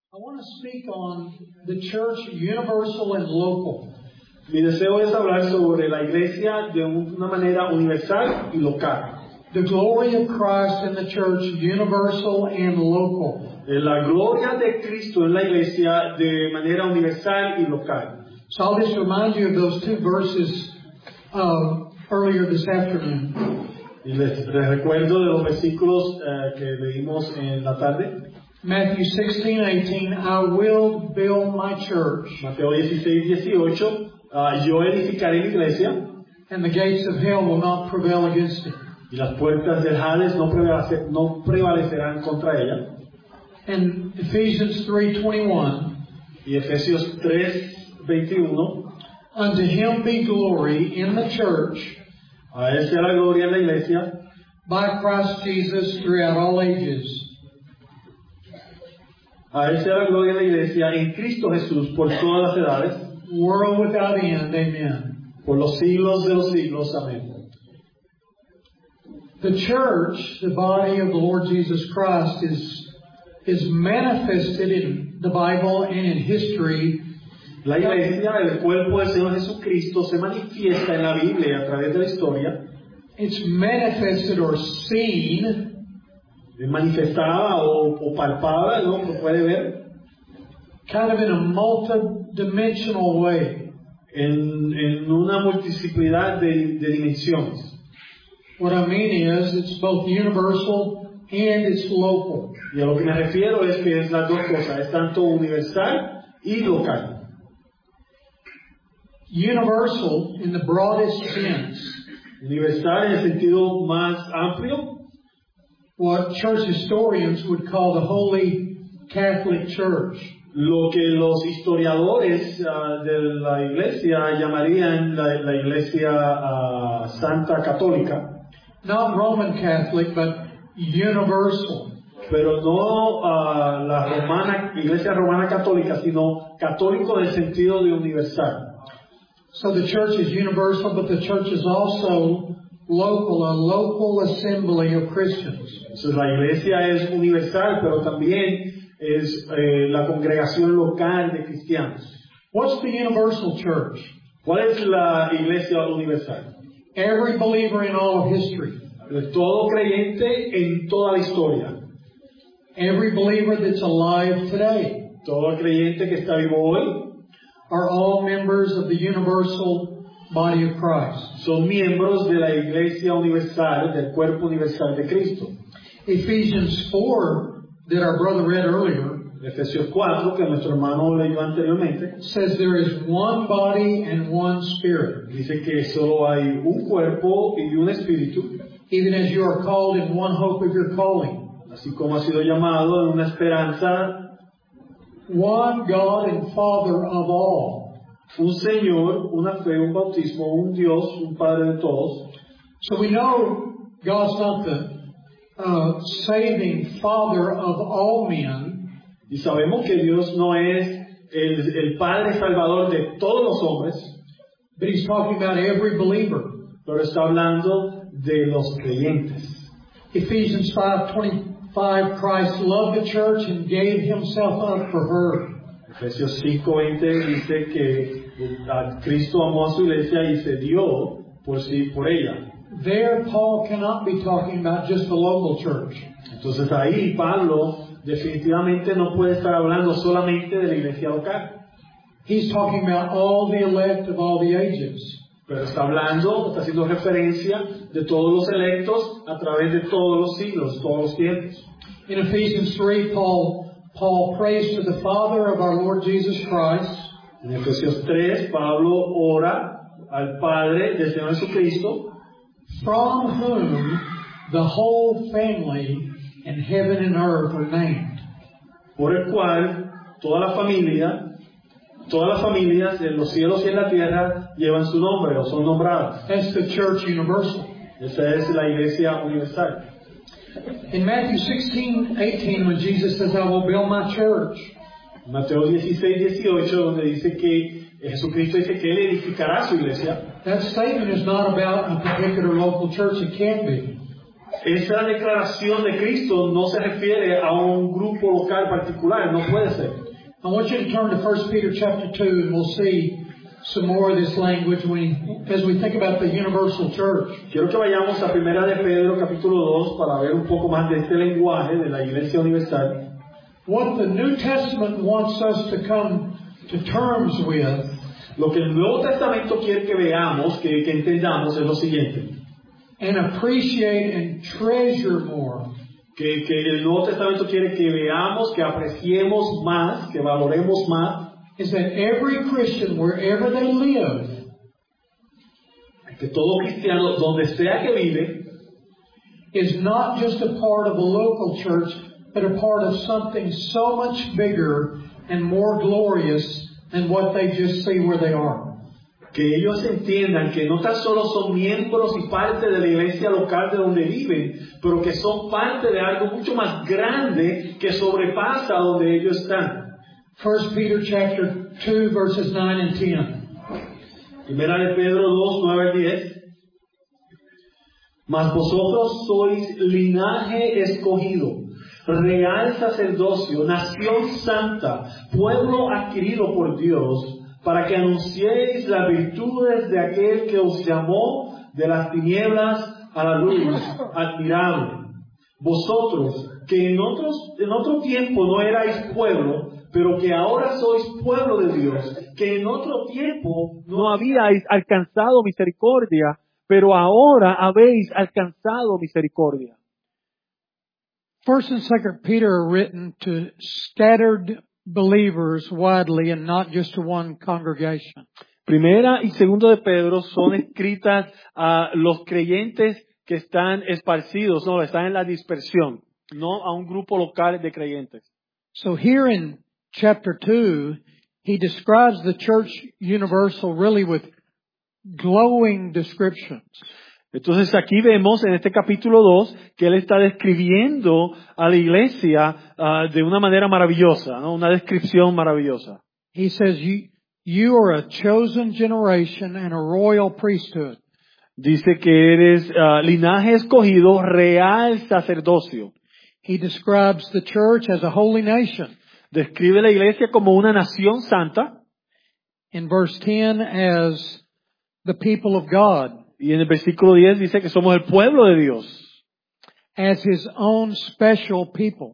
I want to speak on the church universal and local. Mi deseo es hablar sobre la iglesia de una manera universal y local. The glory of Christ in the church universal and local. La gloria de Cristo en la iglesia de manera universal y local. So I'll just remind you of those two verses earlier this afternoon. Y les recuerdo de los versículos que leímos en la tarde. Matthew 16:18, I will build my church. Mateo 16:18, yo edificaré mi iglesia. And the gates of hell will not prevail against it. Y las puertas del Hades no prevalecerán contra ella. And Ephesians 3:21. Y Efesios 3:21. Unto him be glory in the church. A él sea la gloria en la iglesia. By Christ Jesus throughout all ages. A él sea la gloria en la iglesia en Cristo Jesús por todas las edades. World without end. Amen. Por los siglos de los siglos. Amén. The church, the body of the Lord Jesus Christ, is manifested in the Bible and in history. La iglesia, el cuerpo del Señor Jesucristo, se manifiesta en la Biblia a través de la historia. It's manifested or seen. Es manifestada o palpada, ¿no? Se puede ver. Kind of in a multi-dimensional way. En una multiplicidad de dimensiones. What I mean is, it's both universal and it's local. Y a lo que me refiero es que es las dos cosas, es tanto universal y local. Universal in the broadest sense. Universal en el sentido más amplio. What church historians would call the Holy Catholic Church. Lo que los historiadores de la iglesia llamarían la iglesia santa católica. Not Roman Catholic, but universal. Pero no la iglesia romana católica, sino católico en el sentido de universal. So the church is universal, but the church is also local, a local assembly of Christians. Entonces la iglesia es universal, pero también es la congregación local de cristianos. What's the universal church? ¿Cuál es la iglesia universal? Every believer in all of history. Todo creyente en toda la historia. Every believer that's alive today. Todo creyente que está vivo hoy. Are all members of the universal body of Christ. Son miembros de la iglesia universal, del cuerpo universal de Cristo. Ephesians 4, that our brother read earlier, Efesios 4, que nuestro hermano leyó anteriormente, says there is one body and one spirit. Dice que solo hay un cuerpo y un espíritu. Even as you are called in one hope of your calling. Así como ha sido llamado en una esperanza. One God and Father of all. Un Señor, una fe, un bautismo, un Dios, un Padre de todos. So we know God's not the saving Father of all men. Y sabemos que Dios no es el Padre Salvador de todos los hombres. But He's talking about every believer. Pero está hablando de los creyentes. Ephesians 5:25, Christ loved the church and gave Himself up for her. Efesios 5:20 dice que Cristo amó a su iglesia y se dio por ella. There, Paul cannot be talking about just the local church. Entonces ahí Pablo definitivamente no puede estar hablando solamente de la iglesia local. He's talking about all the elect of all the ages. Pero está haciendo referencia de todos los electos a través de todos los siglos, todos los tiempos. In Ephesians 3, Paul prays to the Father of our Lord Jesus Christ. En Efesios 3, Pablo ora al Padre del Señor Jesucristo, from whom the whole family in heaven and earth are named. Por el cual todas las familias en los cielos y en la tierra llevan su nombre o son nombradas. That's the church universal. Esa es la iglesia universal. In Matthew 16:18, when Jesus says, I will build my church. Mateo 16:18, donde dice que Jesucristo dice que Él edificará su iglesia. That statement is not about a particular local church. It can't be. Esa declaración de Cristo no se refiere a un grupo local particular, no puede ser. I want you to turn to 1 Peter chapter 2 and we'll see some more of this language as we think about the universal church. Quiero que vayamos a 1 de Pedro capítulo 2 para ver un poco más de este lenguaje de la Iglesia Universal. What the New Testament wants us to come to terms with, lo que el Nuevo Testamento quiere que veamos, que entendamos es lo siguiente. And appreciate and treasure more. Que el Nuevo Testamento quiere que veamos, que apreciemos más, que valoremos más. Is that every Christian, wherever they live, que todo cristiano, donde sea que vive, is not just a part of a local church, but a part of something so much bigger and more glorious than what they just see where they are. Que ellos entiendan que no tan solo son miembros y parte de la iglesia local de donde viven, pero que son parte de algo mucho más grande que sobrepasa donde ellos están. 1 Peter chapter 2 verses 9 and 10. Primera de Pedro 2, 9 al 10. Mas vosotros sois linaje escogido, real sacerdocio, nación santa, pueblo adquirido por Dios, para que anunciéis las virtudes de aquel que os llamó de las tinieblas a la luz admirable. Vosotros, que en otro tiempo no erais pueblo, pero que ahora sois pueblo de Dios, que en otro tiempo no habíais alcanzado misericordia, pero ahora habéis alcanzado misericordia. 1 and 2 Peter are written to scattered believers widely and not just to one congregation. Primera y segundo de Pedro son escritas a los creyentes que están esparcidos, no, están en la dispersión, no a un grupo local de creyentes. So here in chapter 2, he describes the church universal really with glowing descriptions. Entonces aquí vemos en este capítulo 2 que él está describiendo a la iglesia de una manera maravillosa, ¿no? Una descripción maravillosa. He says, you are a chosen generation and a royal priesthood. Dice que eres linaje escogido, real sacerdocio. He describes the church as a holy nation. Describe la iglesia como una nación santa. In verse 10 as the people of God. Y en el versículo 10 dice que somos el pueblo de Dios. As His own special people.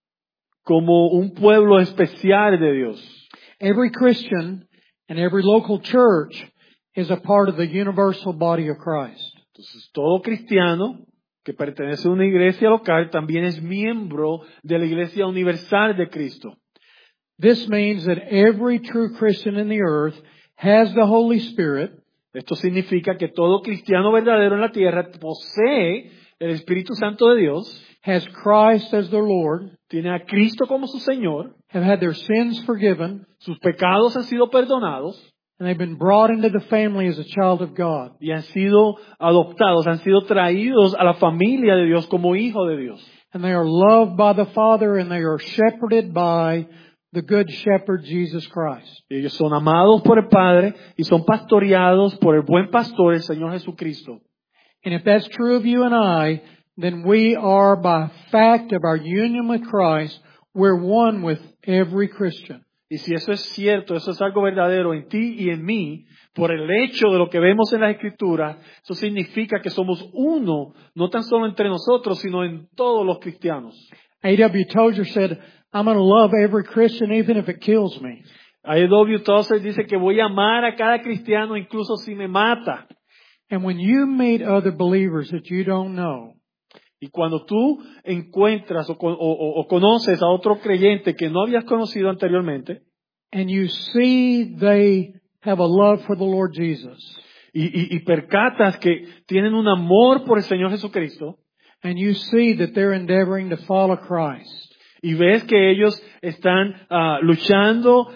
Como un pueblo especial de Dios. Every Christian and every local church is a part of the universal body of Christ. Entonces, todo cristiano que pertenece a una iglesia local también es miembro de la iglesia universal de Cristo. This means that every true Christian in the earth has the Holy Spirit. Esto significa que todo cristiano verdadero en la tierra posee el Espíritu Santo de Dios. Has Christ as their Lord. Tiene a Cristo como su Señor. Have had their sins forgiven. Sus pecados han sido perdonados. And they've been brought into the family as a child of God. Y han sido adoptados, han sido traídos a la familia de Dios como hijo de Dios. And they are loved by the Father and they are shepherded by the good shepherd Jesus Christ. Ellos son amados por el Padre y son pastoreados por el buen pastor, el Señor Jesucristo. And if that's true of you and I, then we are, by fact of our union with Christ, we're one with every Christian. Y si eso es cierto, eso es algo verdadero en ti y en mí, por el hecho de lo que vemos en las Escrituras, eso significa que somos uno, no tan solo entre nosotros, sino en todos los cristianos. A.W. Tozer said, I'm going to love every Christian even if it kills me. A.W. Tozer dice que voy a amar a cada cristiano incluso si me mata. And when you meet other believers that you don't know, y cuando tú encuentras o conoces a otro creyente que no habías conocido anteriormente, and you see they have a love for the Lord Jesus, y percatas que tienen un amor por el Señor Jesucristo, and you see that they're endeavoring to follow Christ, y ves que ellos están luchando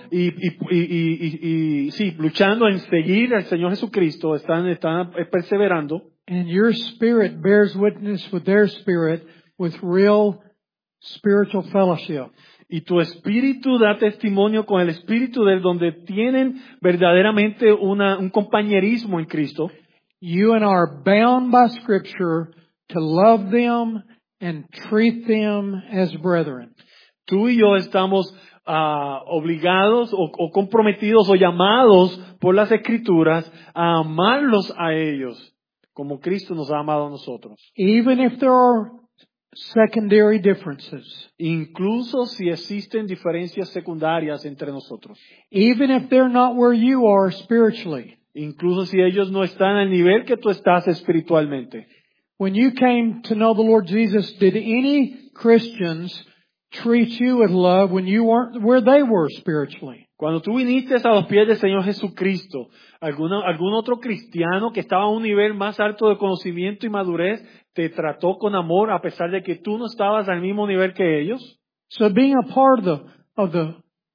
luchando en seguir al Señor Jesucristo, están perseverando. And your spirit bears witness with their spirit with real spiritual fellowship. Y tu espíritu da testimonio con el espíritu de donde tienen verdaderamente un compañerismo en Cristo. You and I are bound by Scripture to love them and treat them as brethren. Tú y yo estamos obligados o comprometidos o llamados por las Escrituras a amarlos a ellos, como Cristo nos ha amado a nosotros. Even if there are secondary differences. Incluso si existen diferencias secundarias entre nosotros. Even if they're not where you are spiritually. Incluso si ellos no están al nivel que tú estás espiritualmente. When you came to know the Lord Jesus, did any Christians treat you with love when you weren't where they were spiritually? Cuando tú viniste a los pies del Señor Jesucristo, algún otro cristiano que estaba a un nivel más alto de conocimiento y madurez te trató con amor a pesar de que tú no estabas al mismo nivel que ellos? So being a part of the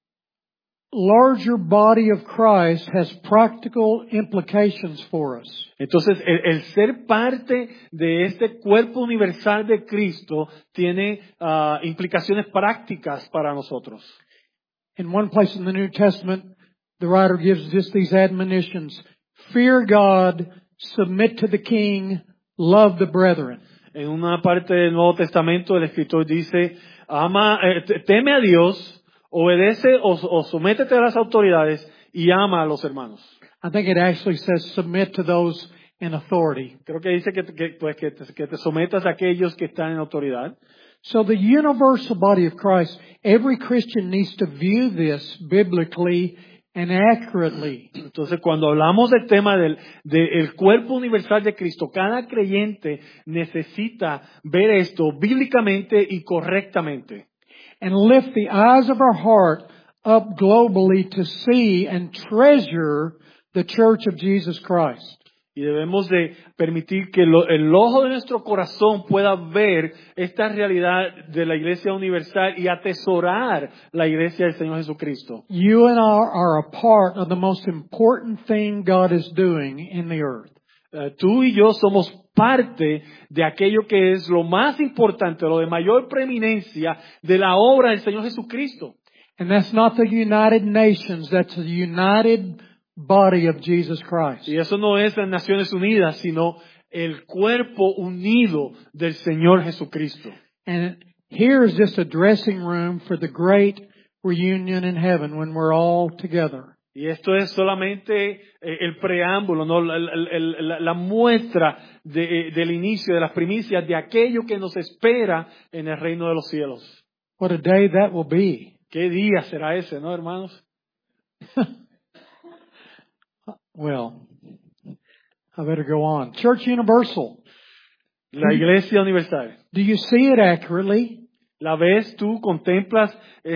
larger body of Christ has practical implications for us. Entonces, el ser parte de este cuerpo universal de Cristo tiene implicaciones prácticas para nosotros. In one place in the New Testament, the writer gives just these admonitions. Fear God, submit to the king, love the brethren. En una parte del Nuevo Testamento, el escritor dice, teme a Dios, obedece o sométete a las autoridades y ama a los hermanos. I think it actually says submit to those in authority. Creo que dice que te sometas a aquellos que están en autoridad. So the universal body of Christ, every Christian needs to view this biblically and accurately. Entonces, cuando hablamos del tema del cuerpo universal de Cristo, cada creyente necesita ver esto bíblicamente y correctamente. And lift the eyes of our heart up globally to see and treasure the church of Jesus Christ. Y debemos de permitir que el ojo de nuestro corazón pueda ver esta realidad de la Iglesia Universal y atesorar la Iglesia del Señor Jesucristo. You and I are a part of the most important thing God is doing in the earth. Tú y yo somos parte de aquello que es lo más importante, lo de mayor preeminencia de la obra del Señor Jesucristo. And that's not the United Nations, that's the united body of Jesus Christ. Y eso no es las Naciones Unidas, sino el cuerpo unido del Señor Jesucristo. And here is just a dressing room for the great reunion in heaven when we're all together. Y esto es solamente el preámbulo, ¿no? la muestra del inicio, de las primicias, de aquello que nos espera en el reino de los cielos. What a day that will be. ¿Qué día será ese, no, hermanos? Well, I better go on. Church Universal. La Iglesia Universal. Do you see it accurately? ¿La ves tú? ¿Contemplas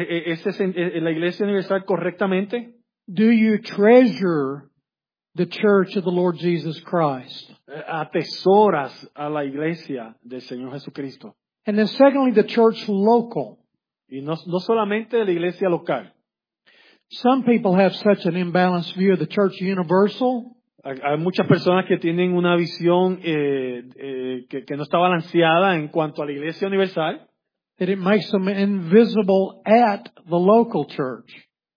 la Iglesia Universal correctamente? Do you treasure the church of the Lord Jesus Christ? Atesoras a la Iglesia del Señor Jesucristo. And then secondly, the church local. Y no solamente la Iglesia local. Some people have such an imbalanced view of the church universal. Hay muchas personas que tienen una visión que no está balanceada en cuanto a la Iglesia Universal. That it makes them invisible at the local church.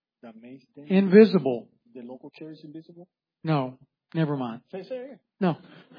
Invisible. The local church is invisible? No, never mind. Say it. No.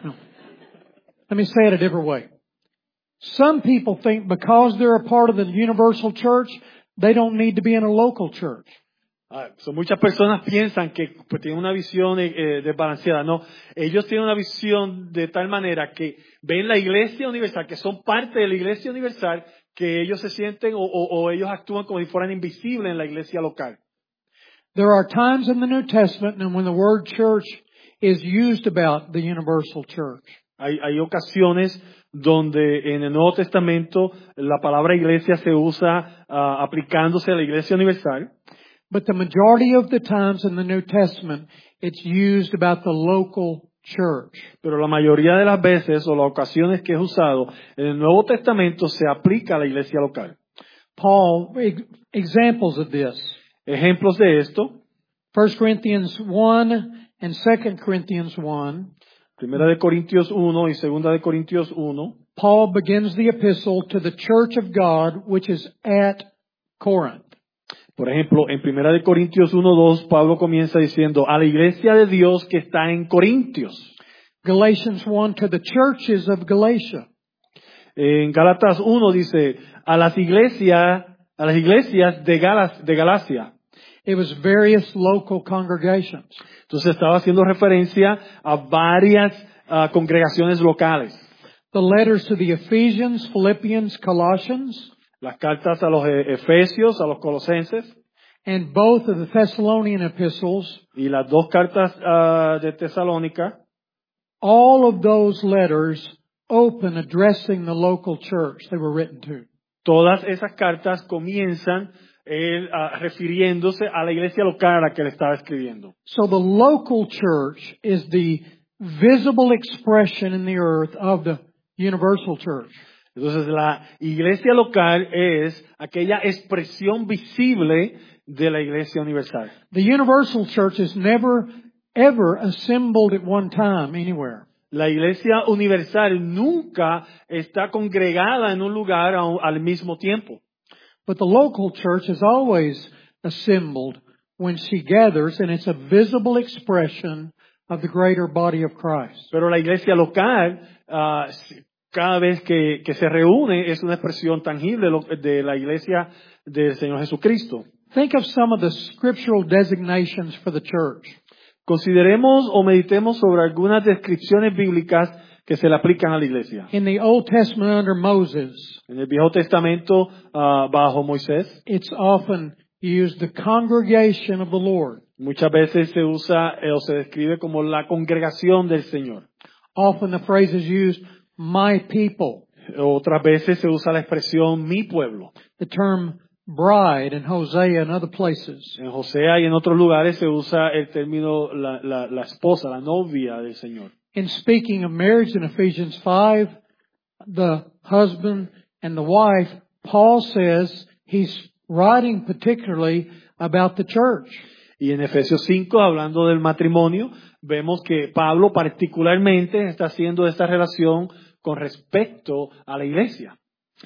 Let me say it a different way. Some people think because they're a part of the universal church, they don't need to be in a local church. Muchas personas piensan que pues, tienen una visión desbalanceada. No, ellos tienen una visión de tal manera que ven la Iglesia Universal, que son parte de la Iglesia Universal, que ellos se sienten o ellos actúan como si fueran invisibles en la iglesia local. There are times in the New Testament when the word church is used about the universal church. Hay ocasiones donde en el Nuevo Testamento la palabra iglesia se usa aplicándose a la Iglesia Universal. But the majority of the times in the New Testament, it's used about the local church. Pero la mayoría de las veces o las ocasiones que es usado en el Nuevo Testamento se aplica a la iglesia local. Paul, examples of this. Ejemplos de esto. 1 Corinthians 1 and 2 Corinthians 1. Primera de Corintios 1 y Segunda de Corintios 1. Paul begins the epistle to the church of God which is at Corinth. Por ejemplo, en Primera de Corintios 1:2, Pablo comienza diciendo a la iglesia de Dios que está en Corintios. Galatians 1 to the churches of Galatia. En Gálatas 1 dice, a las iglesias de Galacia. It was various local congregations. Entonces estaba haciendo referencia a varias congregaciones locales. The letters to the Ephesians, Philippians, Colossians, Las cartas a los Efesios, a los Colosenses, and both of the Thessalonian epistles, y las dos cartas de Tesalónica, all of those letters open addressing the local church they were written to. todas esas cartas comienzan refiriéndose a la iglesia local a la que le estaba escribiendo. So the local church is the visible expression in the earth of the universal church. Entonces la iglesia local es aquella expresión visible de la iglesia universal. The universal church is never, ever assembled at one time anywhere. La iglesia universal nunca está congregada en un lugar al mismo tiempo. But the local church is always assembled when she gathers, and it's a visible expression of the greater body of Christ. Pero la iglesia local, cada vez que se reúne, es una expresión tangible de la iglesia del Señor Jesucristo. Think of some of the scriptural designations for the church. Consideremos o meditemos sobre algunas descripciones bíblicas que se le aplican a la iglesia. In the Old Testament under Moses, En el Viejo Testamento, bajo Moisés, it's often used the congregation of the Lord. muchas veces se usa o se describe como la congregación del Señor. Often the phrase is used, my people. Otras veces se usa la expresión mi pueblo. The term bride in Hosea and other places. En Josea y en otros lugares se usa el término la esposa, la novia del Señor. In speaking of marriage in Ephesians 5, the husband and the wife, Paul says he's writing particularly about the church. Y en Efesios 5, hablando del matrimonio, vemos que Pablo particularmente está haciendo esta relación con respecto a la iglesia.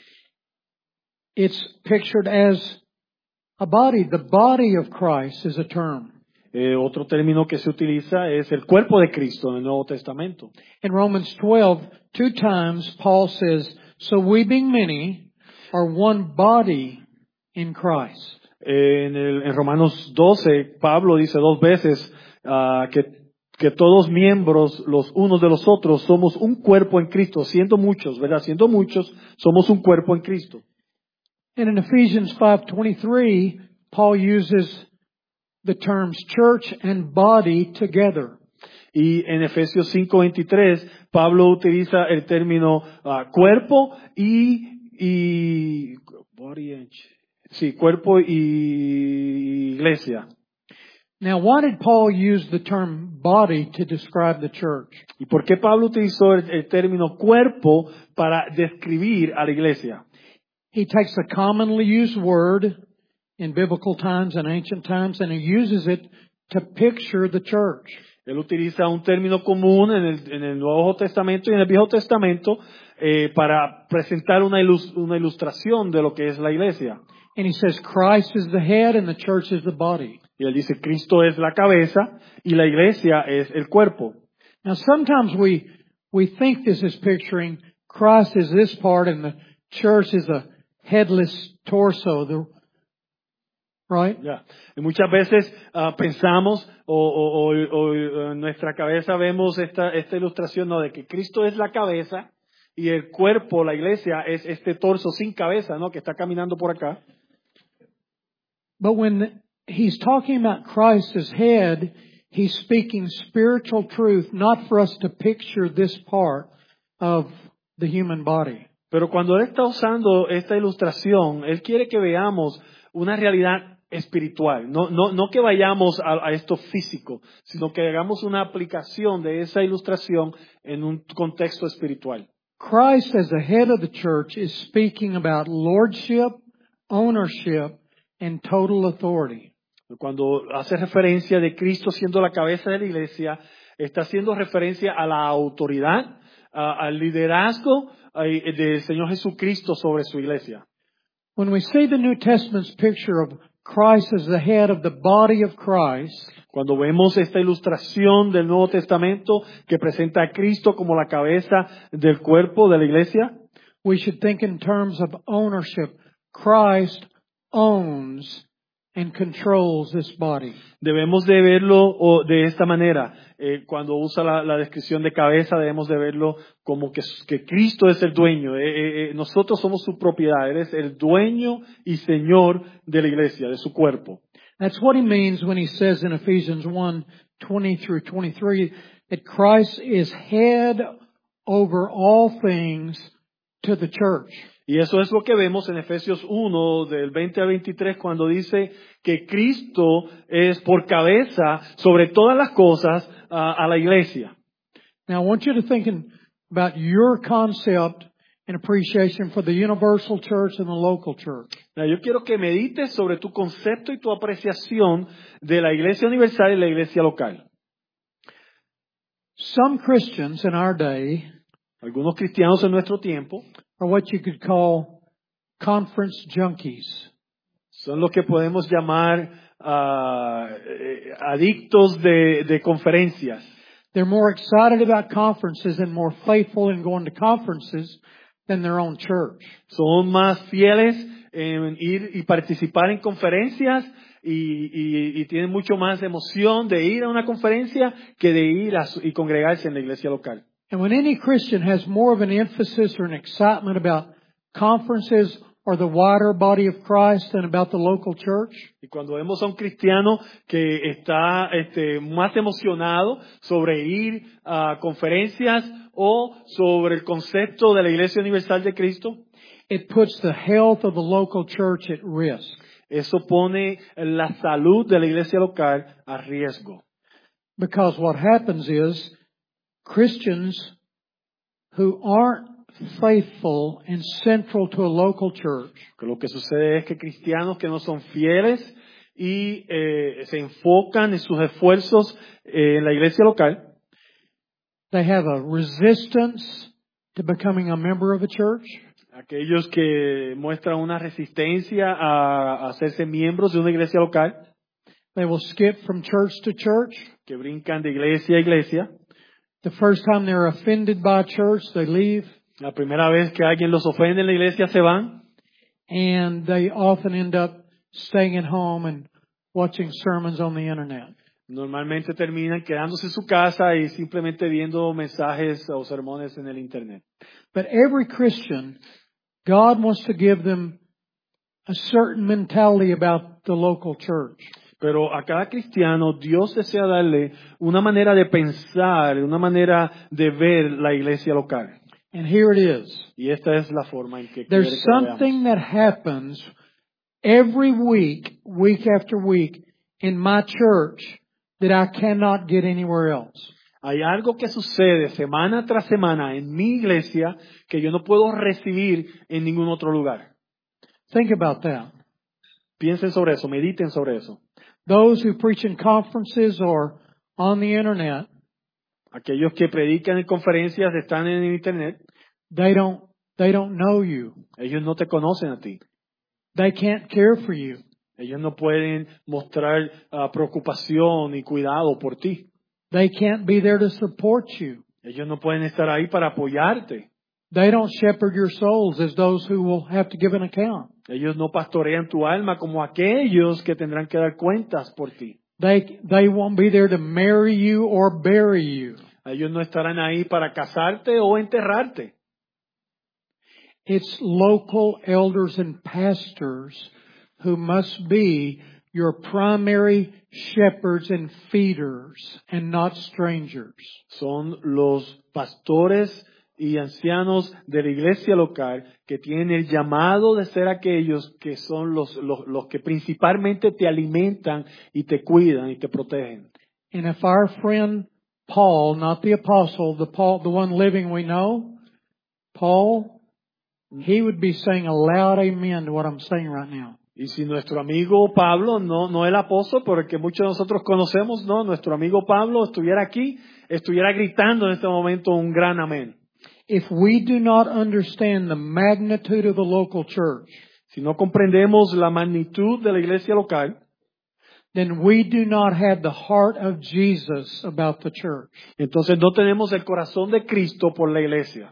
It's pictured as a body. The body of Christ is a term. Otro término que se utiliza es el cuerpo de Cristo en el Nuevo Testamento. In Romans 12, 2 times Paul says, so we being many are one body in Christ. En Romanos 12, Pablo dice 2 veces que todos miembros los unos de los otros somos un cuerpo en Cristo, siendo muchos, ¿verdad? Siendo muchos, somos un cuerpo en Cristo. And in Ephesians 5:23, Paul uses the terms church and body together. Y en Efesios 5:23, Pablo utiliza el término cuerpo cuerpo y iglesia. Now, why did Paul use the term body to describe the church? ¿Y por qué Pablo utilizó el término cuerpo para describir a la iglesia? He takes a commonly used word in biblical times and ancient times, and he uses it to picture the church. Él utiliza un término común en el Nuevo Testamento y en el Viejo Testamento para presentar una ilustración de lo que es la iglesia. And he says Christ is the head and the church is the body. Y él dice Cristo es la cabeza y la iglesia es el cuerpo. Now sometimes we think this is picturing Christ is this part and the church is a headless torso, right? Yeah. Y muchas veces pensamos o en nuestra cabeza vemos esta ilustración, ¿no? De que Cristo es la cabeza y el cuerpo, la iglesia, es este torso sin cabeza, ¿no? Que está caminando por acá. But when he's talking about Christ as head, he's speaking spiritual truth, not for us to picture this part of the human body. Pero cuando él está usando esta ilustración, él quiere que veamos una realidad espiritual, no que vayamos a esto físico, sino que hagamos una aplicación de esa ilustración en un contexto espiritual. Christ as the head of the church is speaking about lordship, ownership, and total authority. Cuando hace referencia de Cristo siendo la cabeza de la iglesia, está haciendo referencia a la autoridad, al liderazgo del Señor Jesucristo sobre su iglesia. When we see the New Testament's picture of Christ as the head of the body of Christ, cuando vemos esta ilustración del Nuevo Testamento que presenta a Cristo como la cabeza del cuerpo de la iglesia, we should think in terms of ownership. Christ owns and controls this body. Debemos de verlo de esta manera. Cuando usa la descripción de cabeza, debemos de verlo como que Cristo es el dueño. Nosotros somos su propiedad. Él es el dueño y señor de la iglesia, de su cuerpo. That's what he means when he says in Ephesians 1:20 through 23 that Christ is head over all things to the church. Y eso es lo que vemos en Efesios 1, del 20 al 23, cuando dice que Cristo es por cabeza sobre todas las cosas a la iglesia. Now I want you to think about your concept and appreciation for the universal church and the local church. Yo quiero que medites sobre tu concepto y tu apreciación de la iglesia universal y la iglesia local. Some Christians in our day Algunos cristianos en nuestro tiempo are what you could call conference junkies. son los que podemos llamar adictos de conferencias. They're more excited about conferences and more faithful in going to conferences than their own church. Son más fieles en ir y participar en conferencias y tienen mucho más emoción de ir a una conferencia que de ir y congregarse en la iglesia local. And when any Christian has more of an emphasis or an excitement about conferences or the wider body of Christ than about the local church, Y cuando vemos a un cristiano que está más emocionado sobre ir a conferencias o sobre el concepto de la Iglesia Universal de Cristo, it puts the health of the local church at risk. eso pone la salud de la iglesia local a riesgo. Because what happens is Christians who aren't faithful and central to a local church Que lo que sucede es que cristianos que no son fieles y se enfocan en sus esfuerzos en la iglesia local, they have a resistance to becoming a member of a church. aquellos que muestran una resistencia a hacerse miembros de una iglesia local, They will skip from church to church. que brincan de iglesia a iglesia. The first time they're offended by a church, they leave. La primera vez que alguien los ofende en la iglesia se van And they often end up staying at home and watching sermons on the internet. normalmente terminan quedándose en su casa y simplemente viendo mensajes o sermones en el internet. But every Christian, God wants to give them a certain mentality about the local church. Pero a cada cristiano Dios desea darle una manera de pensar, una manera de ver la iglesia local. And here it is. Y esta es la forma en que quiere There's que lo veamos. something that happens every week, week after week, in my church that I cannot get anywhere else. Hay algo que sucede semana tras semana en mi iglesia que yo no puedo recibir en ningún otro lugar. Think about that. Piensen sobre eso, mediten sobre eso. Those who preach in conferences or on the internet, Aquellos que predican en conferencias están en el internet, they don't know you. ellos no te conocen a ti. They can't care for you. Ellos no pueden mostrar preocupación y cuidado por ti. They can't be there to support you. Ellos no pueden estar ahí para apoyarte. They don't shepherd your souls as those who will have to give an account. Ellos no pastorean tu alma como aquellos que tendrán que dar cuentas por ti. They won't be there to marry you or bury you. Ellos no estarán ahí para casarte o enterrarte. It's local elders and pastors who must be your primary shepherds and feeders and not strangers. Son los pastores y ancianos de la iglesia local que tienen el llamado de ser aquellos que son los que principalmente te alimentan y te cuidan y te protegen. And if our friend Paul, not the apostle, the one living we know, Paul, he would be saying a loud amen to what I'm saying right now. Y si nuestro amigo Pablo, no el apóstol, porque muchos de nosotros conocemos, no, nuestro amigo Pablo estuviera aquí, estuviera gritando en este momento un gran amén. If we do not understand the magnitude of the local church, Si no comprendemos la magnitud de la iglesia local, then we do not have the heart of Jesus about the church. entonces no tenemos el corazón de Cristo por la iglesia.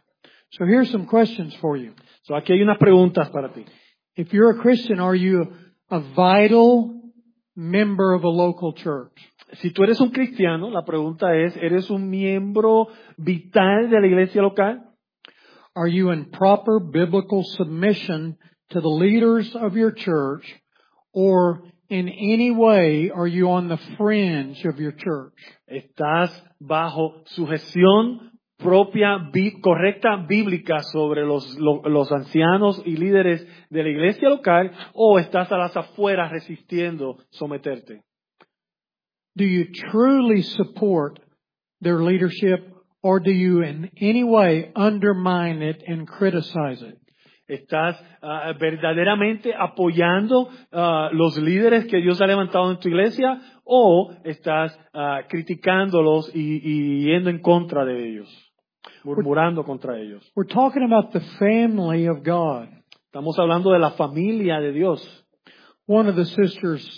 So here's some questions for you. So aquí hay unas preguntas para ti. If you're a Christian, are you a vital member of a local church? Si tú eres un cristiano, la pregunta es, ¿eres un miembro vital de la iglesia local? Are you in proper biblical submission to the leaders of your church, or in any way are you on the fringe of your church? ¿Estás bajo sujeción propia, correcta, bíblica sobre los ancianos y líderes de la iglesia local, o estás a las afueras resistiendo someterte? Do you truly support their leadership, or do you in any way undermine it and criticize it? ¿Estás verdaderamente apoyando los líderes que Dios ha levantado en tu iglesia, o estás criticándolos y yendo en contra de ellos, murmurando contra ellos? We're talking about the family of God. Estamos hablando de la familia de Dios. One of the sisters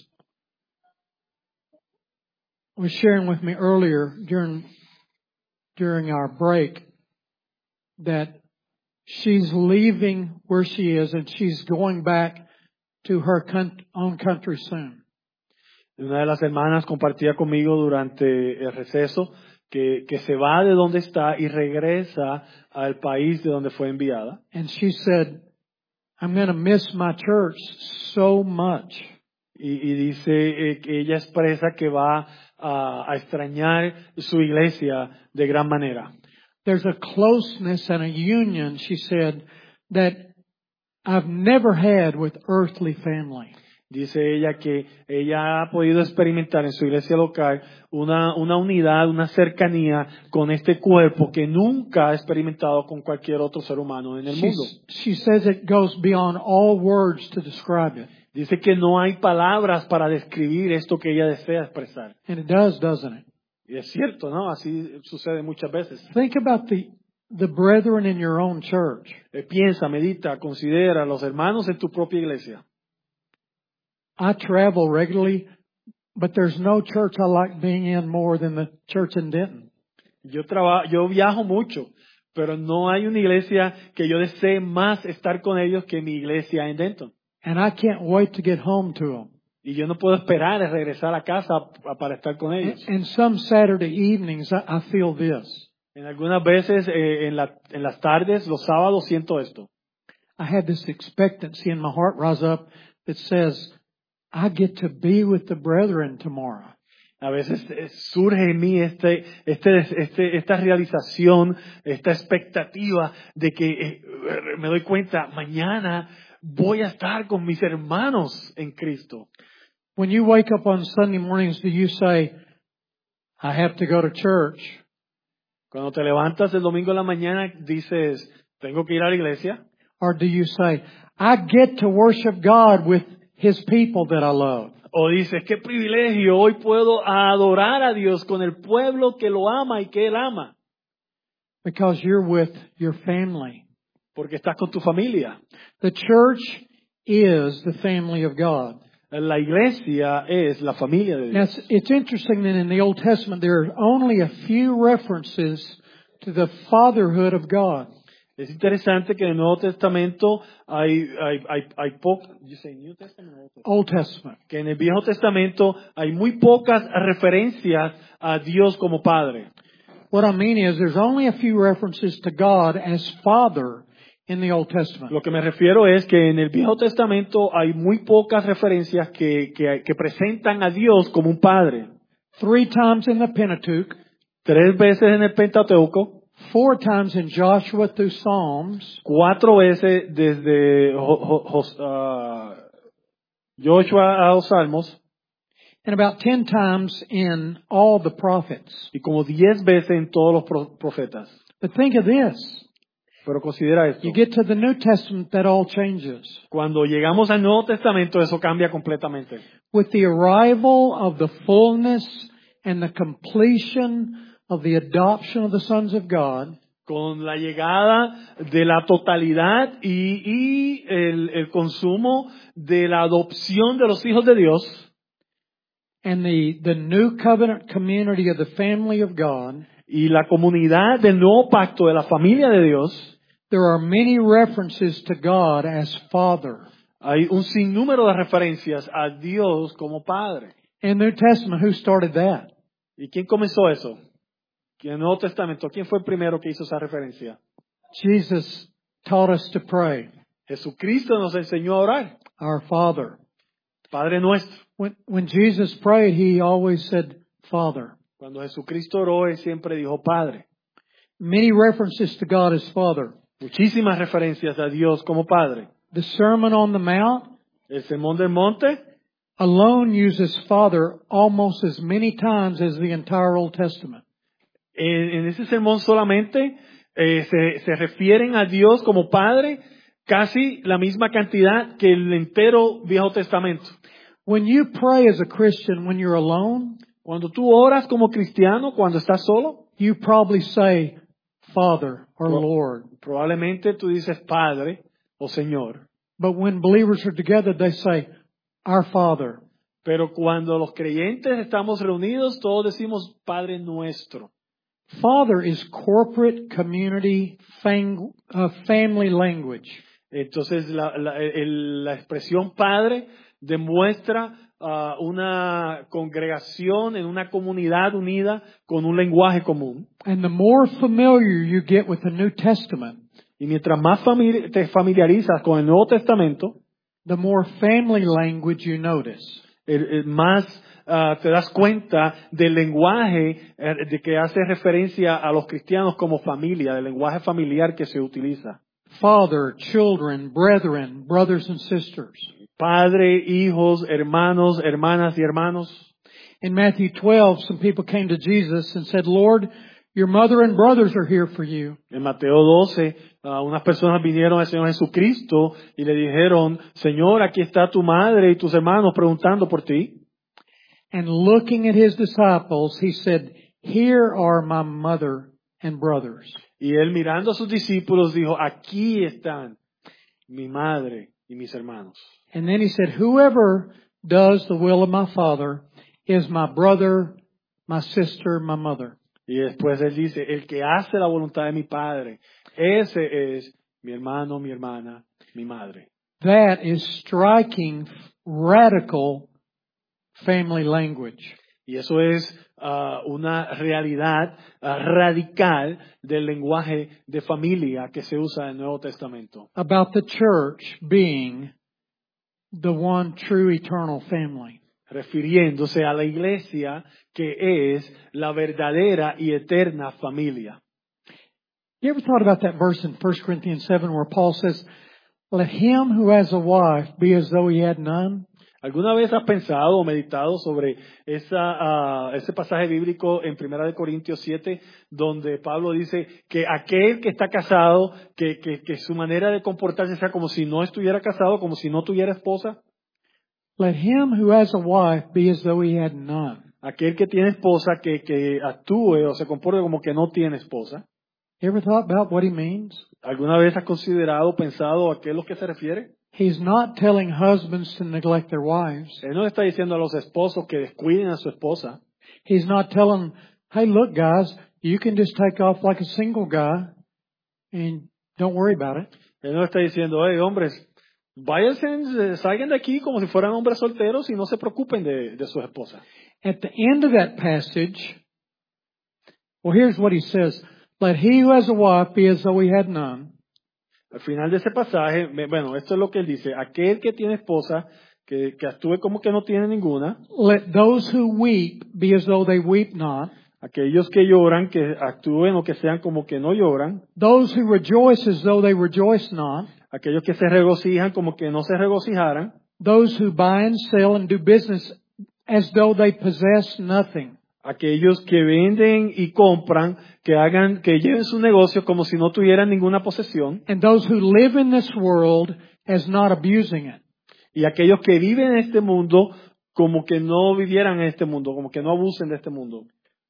was sharing with me earlier during our break that she's leaving where she is and she's going back to her own country soon. Una de las hermanas compartía conmigo durante el receso que se va de donde está y regresa al país de donde fue enviada. And she said, I'm going to miss my church so much. Y dice que ella expresa que va a extrañar su iglesia de gran manera. There's a closeness and a union, she said, that I've never had with earthly family. Dice ella que ella ha podido experimentar en su iglesia local una unidad, una cercanía con este cuerpo que nunca ha experimentado con cualquier otro ser humano en el mundo. She says it goes beyond all words to describe it. Dice que no hay palabras para describir esto que ella desea expresar. And it does, doesn't it? Y es cierto, ¿no? Así sucede muchas veces. Think about the brethren in your own church. Piensa, medita, considera los hermanos en tu propia iglesia. I travel regularly, but there's no church I like being in more than the church in Denton. Yo viajo mucho, pero no hay una iglesia que yo desee más estar con ellos que mi iglesia en Denton. And I can't wait to get home to them. Y yo no puedo esperar a regresar a casa para estar con ellos. And some Saturday evenings, I feel this. En algunas veces, en las tardes, los sábados, siento esto. I have this expectancy in my heart rise up that says, I get to be with the brethren tomorrow. A veces surge en mí esta realización, esta expectativa de que me doy cuenta, mañana voy a estar con mis hermanos en Cristo. When you wake up on Sunday mornings, do you say, I have to go to church? Cuando te levantas el domingo en la mañana, dices, tengo que ir a la iglesia. Or do you say, I get to worship God with His people that I love? O dices, qué privilegio, hoy puedo adorar a Dios con el pueblo que lo ama y que Él ama. Because you're with your family. Porque estás con tu familia. The church is the family of God. La iglesia es la familia de Now, Dios. it's interesting that in the Old Testament there are only a few references to the fatherhood of God. Es interesante que en el Nuevo Testamento hay pocas, Old Testament. que en el Viejo Testamento hay muy pocas referencias a Dios como Padre. What I mean is there's only a few references to God as Father in the Old Testament. Lo que me refiero es que en el Viejo Testamento hay muy pocas referencias que presentan a Dios como un Padre. 3 times in the Pentateuch, 3 veces en el Pentateuco, 4 times in Joshua through Psalms, 4 veces desde Joshua a los Salmos, and about 10 times in all the prophets. y como 10 veces en todos los profetas. But think of this. Pero considera esto. You get to the New Testament, that all changes. Cuando llegamos al Nuevo Testamento, eso cambia completamente. With the arrival of the fullness and the completion of the adoption of the sons of God, Con la llegada de la totalidad y el consumo de la adopción de los hijos de Dios, and the new covenant community of the family of God, y la comunidad del nuevo pacto de la familia de Dios, there are many references to God as Father. Hay un sinnúmero de referencias a Dios como Padre. In the New Testament, who started that? ¿Y quién comenzó eso? En el Nuevo Testamento, ¿quién fue el primero que hizo esa referencia? Jesus taught us to pray, Jesucristo nos enseñó a orar. Our Father. Padre nuestro. When Jesus prayed, He always said, Father. Cuando Jesucristo oró, Él siempre dijo Padre. Many references to God as Father. Muchísimas referencias a Dios como Padre. The Sermon on the Mount El Sermón del Monte alone uses Father almost as many times as the entire Old Testament. en ese sermón solamente se refieren a Dios como Padre casi la misma cantidad que el entero Viejo Testamento. When you pray as a Christian when you're alone, Cuando tú oras como cristiano, cuando estás solo, you probably say Father or Lord. probablemente tú dices Padre o Señor. But when believers are together, they say, Our Father. Pero cuando los creyentes estamos reunidos, todos decimos Padre nuestro. Father is corporate community family language. Entonces la expresión Padre demuestra una congregación en una comunidad unida con un lenguaje común. And the more familiar you get with the New Testament, Y mientras más te familiarizas con el Nuevo Testamento, the more family language you notice. más te das cuenta del lenguaje de que hace referencia a los cristianos como familia, del lenguaje familiar que se utiliza. Father, children, brethren, brothers and sisters. Padre, hijos, hermanos, hermanas y hermanos. In Matthew 12, some people came to Jesus and said, Lord, your mother and brothers are here for you. En Mateo 12, unas personas vinieron al Señor Jesucristo y le dijeron, Señor, aquí está tu madre y tus hermanos preguntando por ti. And looking at his disciples, he said, Here are my mother and brothers. Y él mirando a sus discípulos dijo, aquí están mi madre y mis hermanos. And then he said, Whoever does the will of my Father is my brother, my sister, my mother. Y después él dice, el que hace la voluntad de mi Padre, ese es mi hermano, mi hermana, mi madre. That is striking, radical family language. Y eso es una realidad radical del lenguaje de familia que se usa en el Nuevo Testamento. About the church being the one true eternal family. Refiriéndose a la iglesia que es la verdadera y eterna familia. You ever thought about that verse in 1 Corinthians 7 where Paul says, Let him who has a wife be as though he had none? ¿Alguna vez has pensado o meditado sobre ese pasaje bíblico en 1 Corintios 7 donde Pablo dice que aquel que está casado, que su manera de comportarse sea como si no estuviera casado, como si no tuviera esposa? Let him who has a wife be as though he had none. Aquel que tiene esposa que actúe o se comporte como que no tiene esposa. You ever thought about what he means? ¿Alguna vez has considerado, pensado a qué es lo que se refiere? He's not telling husbands to neglect their wives. Él no está diciendo a los esposos que descuiden a su esposa. He's not telling, hey, look, guys, you can just take off like a single guy and don't worry about it. Él no está diciendo, hey, hombres, váyanse, salgan de aquí como si fueran hombres solteros y no se preocupen de sus esposas. At the end of that passage, well, here's what he says. Let he who has a wife be as though he had none. Al final de ese pasaje, bueno, esto es lo que él dice. Aquel que tiene esposa, que actúe como que no tiene ninguna. Let those who weep be as though they weep not. Aquellos que lloran, que actúen o que sean como que no lloran. Those who rejoice as though they rejoice not. Aquellos que se regocijan como que no se regocijaran. Those who buy and sell and do business as though they possess nothing. Aquellos que venden y compran, que lleven su negocio como si no tuvieran ninguna posesión. And those who live in this world as not abusing it. Y aquellos que viven en este mundo como que no vivieran en este mundo, como que no abusen de este mundo.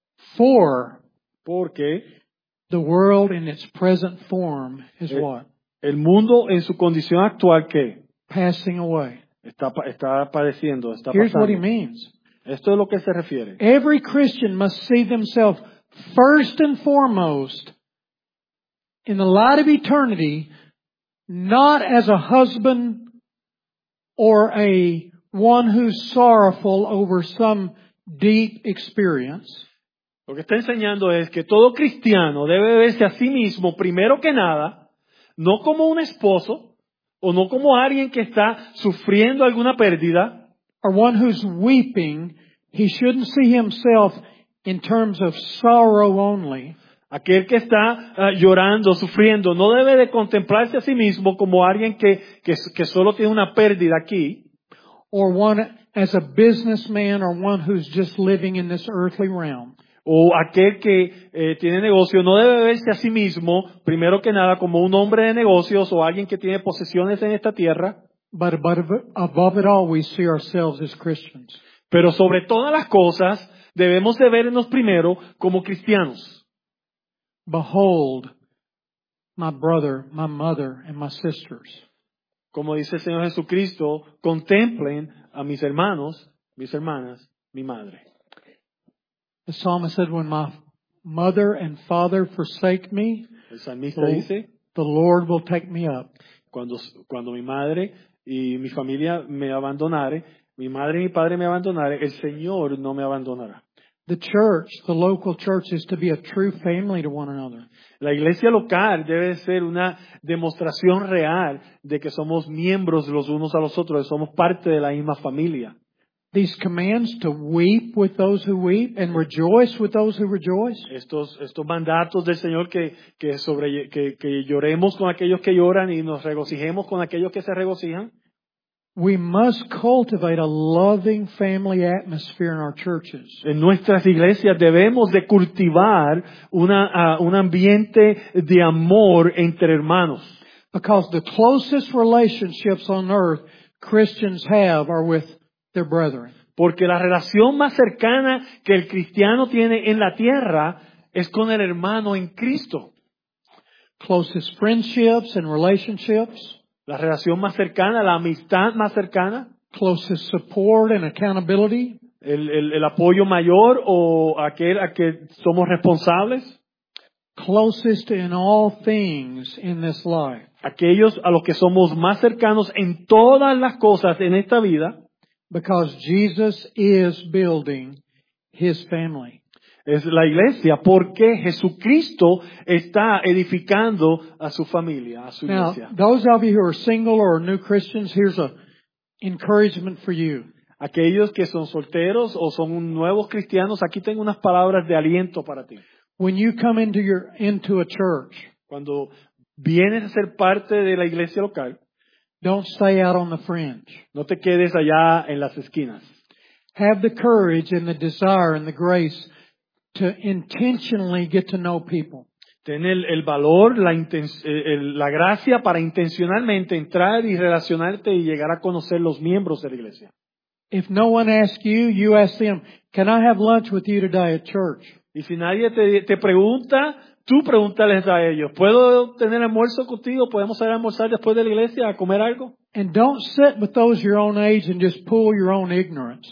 Porque the world in its present form is what? El mundo en su condición actual, ¿qué? Passing away. Está padeciendo, está Here's pasando. what he means. Esto es lo que se refiere. Every Christian must see themselves first and foremost in the light of eternity, not as a husband or a one who's sorrowful over some deep experience, Lo que está enseñando es que todo cristiano debe verse a sí mismo, primero que nada, no como un esposo o no como alguien que está sufriendo alguna pérdida, or one who's weeping. He shouldn't see himself in terms of sorrow only, aquel que está llorando, sufriendo, no debe de contemplarse a sí mismo como alguien que solo tiene una pérdida aquí, or one as a businessman or one who's just living in this earthly realm. o aquel que tiene negocio, no debe verse a sí mismo, primero que nada, como un hombre de negocios o alguien que tiene posesiones en esta tierra, But above it all, we see ourselves as Christians. pero sobre todas las cosas debemos de vernos primero como cristianos. Behold, my brother, my mother, and my sisters. Como dice el Señor Jesucristo, contemplen a mis hermanos, mis hermanas, mi madre. The psalmist said, when my mother and father forsake me, El salmista dice, the Lord will take me up. cuando mi madre y mi familia me abandonare, mi madre y mi padre me abandonare, el Señor no me abandonará. The church, the local church, is to be a true family to one another. La iglesia local debe ser una demostración real de que somos miembros los unos a los otros, que somos parte de la misma familia. These commands to weep with those who weep and rejoice with those who rejoice. Estos mandatos del Señor que lloremos con aquellos que lloran y nos regocijemos con aquellos que se regocijan. We must cultivate a loving family atmosphere in our churches. En nuestras iglesias debemos de cultivar un ambiente de amor entre hermanos. Because the closest relationships on earth Christians have are with their brethren. Porque la relación más cercana que el cristiano tiene en la tierra es con el hermano en Cristo. Closest friendships and relationships. La relación más cercana, la amistad más cercana. Closest support and accountability. El apoyo mayor o aquel a que somos responsables. Closest in all things in this life. Aquellos a los que somos más cercanos en todas las cosas en esta vida. Because Jesus is building His family. Es la iglesia porque Jesucristo está edificando a su familia, a su Now, iglesia. those of you who are single or new Christians, here's a encouragement for you. Aquellos que son solteros o son nuevos cristianos, aquí tengo unas palabras de aliento para ti. When you come into a church, Cuando vienes a ser parte de la iglesia local, don't stay out on the fringe. no te quedes allá en las esquinas. Have the courage and the desire and the grace to intentionally get to know people. Ten el valor, la gracia para intencionalmente entrar y relacionarte y llegar a conocer los miembros de la iglesia. If no one asks you, you ask them, can I have lunch with you today at church? Y si nadie te pregunta, tú pregúntales a ellos, ¿puedo tener almuerzo contigo? ¿Podemos ir a almorzar después de la iglesia, a comer algo? And don't sit with those your own age and just pull your own ignorance.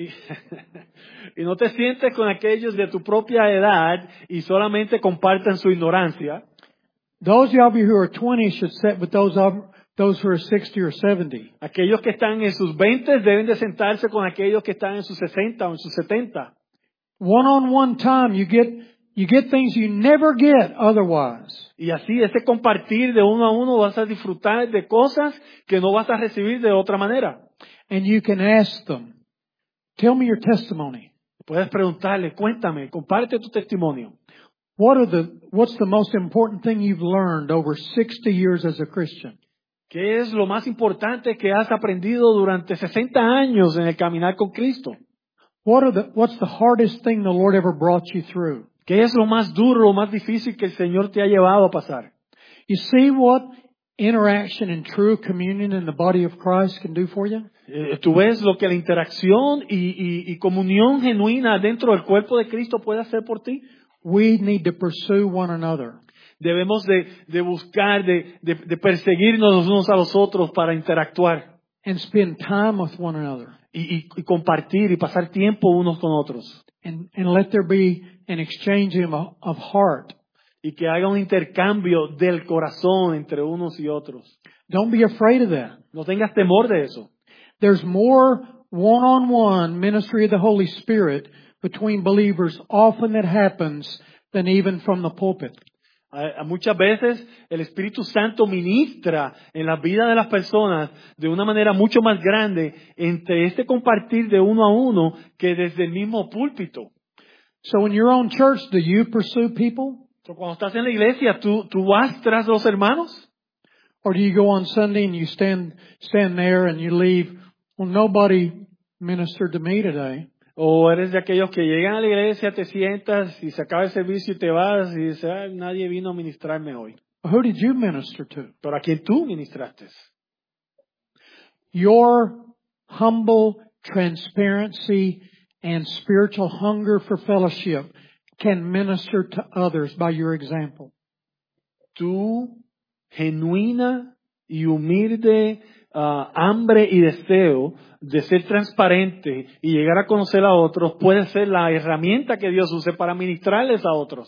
Y no te sientes con aquellos de tu propia edad y solamente compartan su ignorancia. Those of you who are 20 should sit with those who are 60 or 70. Aquellos que están en sus 20 deben de sentarse con aquellos que están en sus 60 o en sus 70. One-on-one time, you get things you never get otherwise. Y así, ese compartir de uno a uno, vas a disfrutar de cosas que no vas a recibir de otra manera. And you can ask them, tell me your testimony. Puedes preguntarle, cuéntame, comparte tu testimonio. What's the most important thing you've learned over 60 years as a Christian? ¿Qué es lo más importante que has aprendido durante 60 años en el caminar con Cristo? What's the hardest thing the Lord ever brought you through? ¿Qué es lo más duro, lo más difícil que el Señor te ha llevado a pasar? You see what interaction and true communion in the body of Christ can do for you? ¿Tú ves lo que la interacción y comunión genuina dentro del cuerpo de Cristo puede hacer por ti? We need to pursue one another. Debemos de buscar, de perseguirnos los unos a los otros para interactuar. And spend time with one another. Y compartir y pasar tiempo unos con otros. And let there be an exchange of heart. y que haga un intercambio del corazón entre unos y otros. Don't be afraid of that. No tengas temor de eso. There's more one-on-one ministry of the Holy Spirit between believers often that happens than even from the pulpit. Muchas veces el Espíritu Santo ministra en la vida de las personas de una manera mucho más grande entre este compartir de uno a uno que desde el mismo púlpito. So in your own church, do you pursue people? Cuando estás en la iglesia, ¿tú vas tras los hermanos? Or do you go on Sunday and you stand there and you leave? Well, nobody ministered to me today. O eres de aquellos que llegan a la iglesia, te sientas y se acaba el servicio y te vas y dices, nadie vino a ministrarme hoy. Who did you minister to? ¿Pero a quién tú ministraste? Your humble transparency and spiritual hunger for fellowship can minister to others by your example. Tu genuina y humilde hambre y deseo de ser transparente y llegar a conocer a otros puede ser la herramienta que Dios use para ministrarles a otros.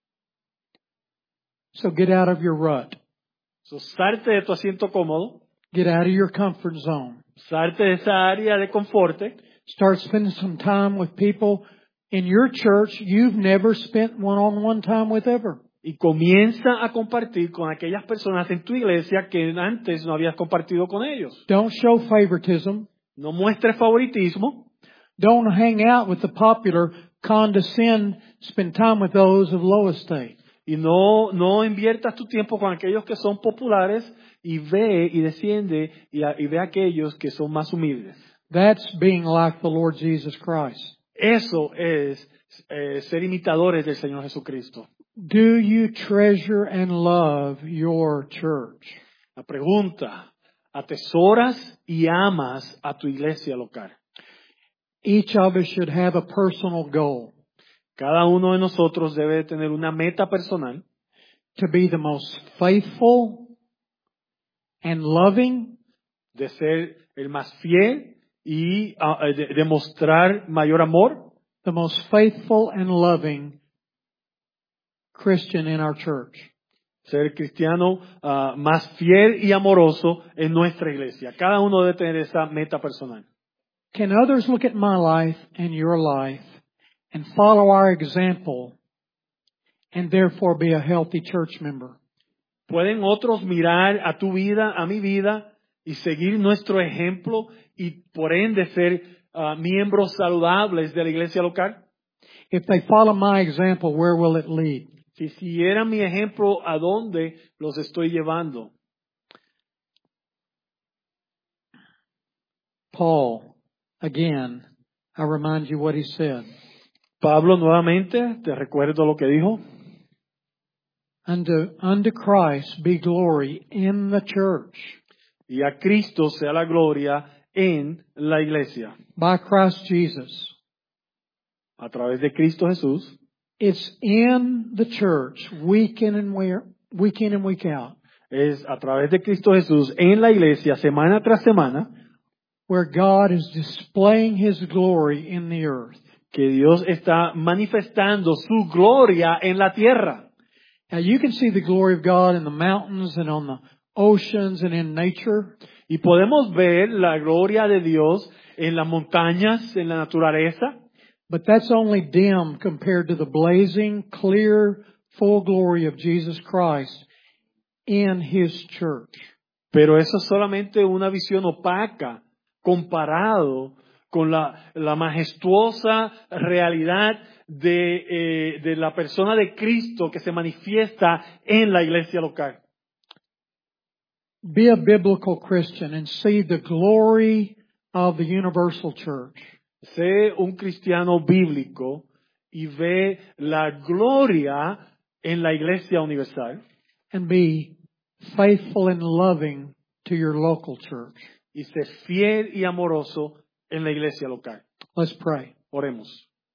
So get out of your rut. So, salte de tu asiento cómodo. Get out of your comfort zone. Salte de esa área de confort. Start spending some time with people in your church you've never spent one-on-one time with ever. Y comienza a compartir con aquellas personas en tu iglesia que antes no habías compartido con ellos. Don't show favoritism. No muestres favoritismo. Don't hang out with the popular. Condescend. Spend time with those of low estate. Y no inviertas tu tiempo con aquellos que son populares y ve y desciende y ve a aquellos que son más humildes. That's being like the Lord Jesus Christ. Eso es ser imitadores del Señor Jesucristo. Do you treasure and love your church? La pregunta, ¿atesoras y amas a tu iglesia local? Each of us should have a personal goal. Cada uno de nosotros debe tener una meta personal. To be the most faithful and loving. De ser el más fiel y demostrar mayor amor. The most faithful and loving Christian in our church. Ser el cristiano más fiel y amoroso en nuestra iglesia. Cada uno debe tener esa meta personal. Can others look at my life and your life and follow our example and therefore be a healthy church member? ¿Pueden otros mirar a tu vida, a mi vida y seguir nuestro ejemplo y por ende ser miembros saludables de la iglesia local? If they follow my example, where will it lead? Si siguieran mi ejemplo, ¿a dónde los estoy llevando? Paul, again, I remind you what he said. Pablo, nuevamente, te recuerdo lo que dijo. Unto Christ be glory in the church. Y a Cristo sea la gloria en la iglesia. By Christ Jesus. A través de Cristo Jesús. It's in the church, week in and week out. Es a través de Cristo Jesús en la iglesia, semana tras semana, where God is displaying His glory in the earth. Que Dios está manifestando su gloria en la tierra. Now you can see the glory of God in the mountains and on the oceans and in nature. Y podemos ver la gloria de Dios en las montañas, en la naturaleza. But that's only dim compared to the blazing, clear, full glory of Jesus Christ in His church. Pero eso es solamente una visión opaca comparado con la majestuosa realidad de la persona de Cristo que se manifiesta en la iglesia local. Be a biblical Christian and see the glory of the universal church. Sé un cristiano bíblico y ve la gloria en la iglesia universal. And be faithful and loving to your local church. Y sé fiel y amoroso en la iglesia local. Let's pray. Oremos.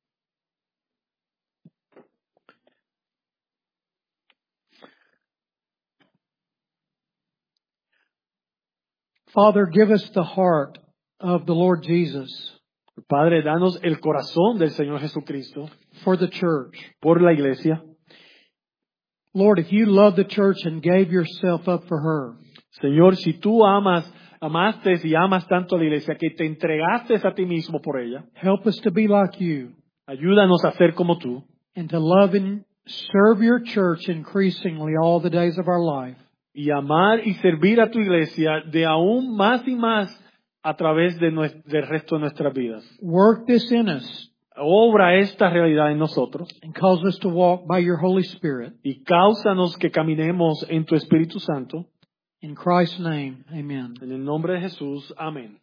Father, give us the heart of the Lord Jesus. Padre, danos el corazón del Señor Jesucristo for the church. Por la iglesia. Lord, if you love the church and gave yourself up for her, Señor, si tú amaste y amas tanto a la iglesia que te entregaste a ti mismo por ella, help us to be like you ayúdanos a ser como tú and to love and serve your church increasingly all the days of our life. y amar y servir a tu iglesia de aún más y más a través del resto de nuestras vidas. Work this in us Obra esta realidad en nosotros and cause us to walk by your Holy Spirit. y cáusanos que caminemos en tu Espíritu Santo. In Christ's name, amen. En el nombre de Jesús, amén.